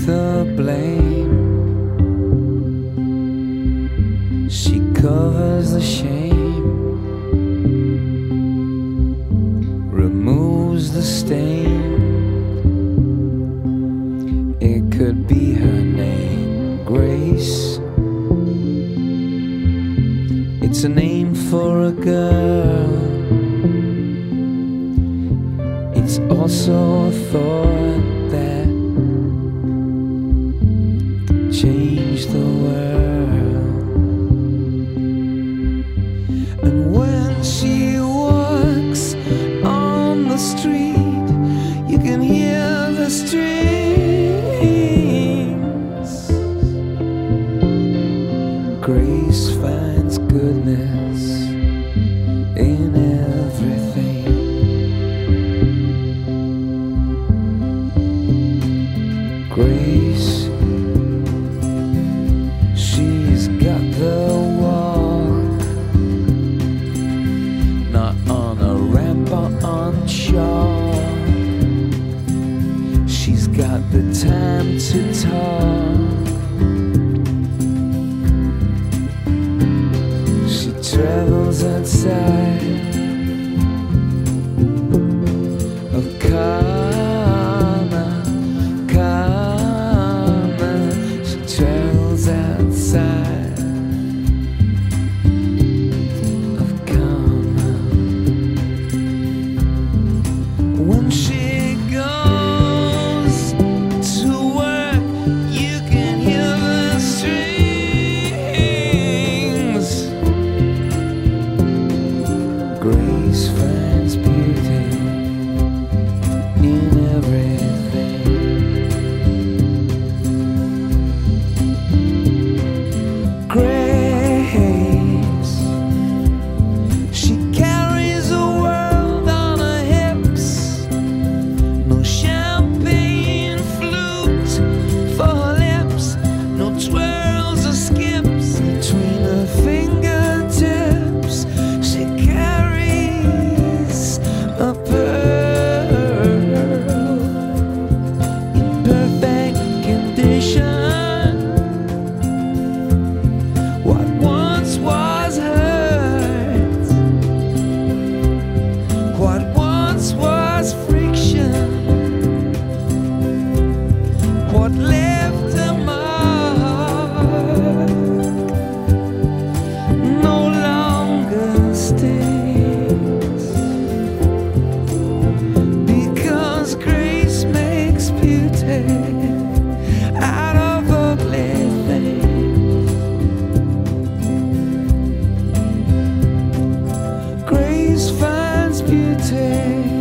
the blame. She covers the shame, removes the stain. It could be her name, Grace. It's a name for a girl. It's also a thought that could change the world. And when she walks on the street, you can hear the strings. Grace finds goodness in everything. Grace, she's got the walk, not on a ramp or on chalk. She's got the time to talk. She travels outside of karma. She travels outside of karma. When she goes to work, you can hear the strings. Grace finds beauty in everything. Grace, she carries the world on her hips. No champagne flute for her lips, no twirls or skips between her fingertips. She carries a pearl in perfect condition. What once was hurt, what once was friction, what left a mark, no longer stays. Because grace makes beauty out of ugly things. Grace finds beauty